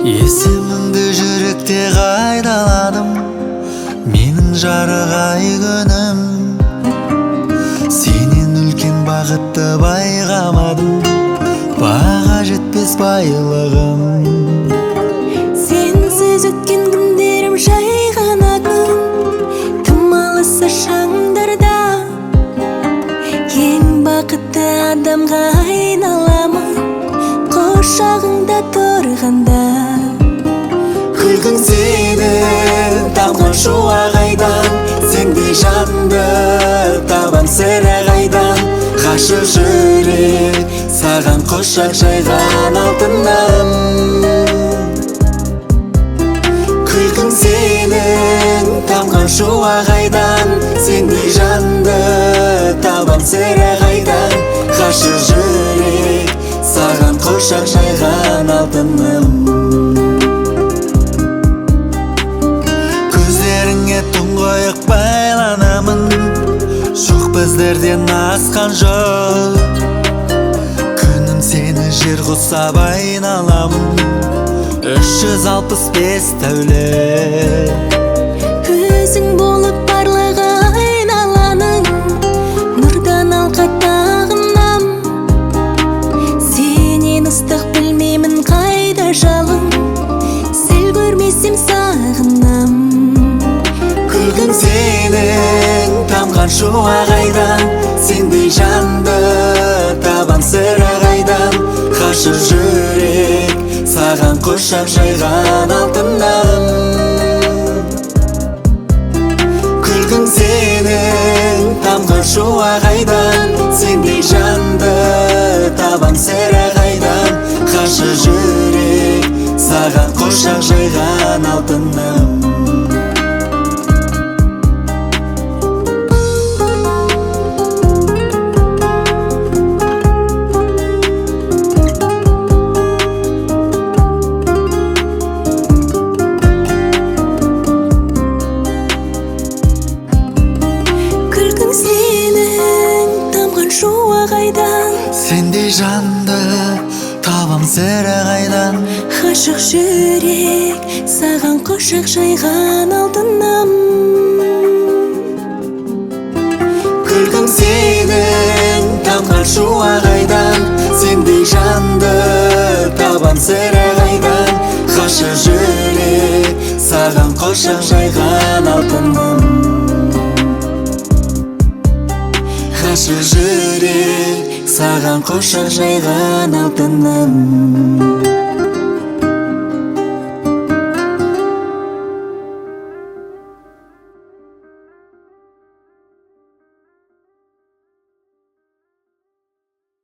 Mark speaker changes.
Speaker 1: Есіміңді жүректе қайдаладым, менің жарық ай күнім. Сенен үлкен бақытты байқамадым, баға жетпес байлығым.
Speaker 2: Сенсіз өткен күндерім жай ғана күн, тым алысы шаңдарда. Ең бақытты адамға айналамын, құшағыңда тұрғанда.
Speaker 1: Күлкің сенің тамған шуақ айдан, сендей жанды табам сірә қайдан. Ғашық жүрек саған құшақ жайған алтыным. Күлкің сенің тамған шуақ айдан, сендей жанды табам сірә қайдан. Ғашық жүрек саған құшақ жайған алтыным. Көздеріңе тұңғиық байланамын, жоқ біздерден асқан жоқ. Күнім сені жер құсап айналамын, 365 тәулік.
Speaker 2: Өзің болып барлығы айналаның, нұрдан алқа тағынам. Сенен ыстық білмеймін қайда жалын, сәл көрмесем сағынам.
Speaker 1: Күлкің сенің тамған шуақ айдан, сендей жанды табам сірә қайдан. Ғашық жүрек саған құшақ жайған алтыным. Күлкің сенің тамған шуақ айдан, сендей жанды табам сірә қайдан. Ғашық жүрек саған құшақ жайған алтыным.
Speaker 2: Күлкің сенің тамған шуақ айдан,
Speaker 1: сендей жанды табам сірә қайдан.
Speaker 2: ғашық жүрек саған құшақ жайған алтыным.
Speaker 1: Күлкің сенің тамған шуақ айдан, сендей жанды табам сірә қайдан. Ғашық жүрек саған құшақ жайған алтыным. Ғашық жүрек саған құшақ жайған алтыным.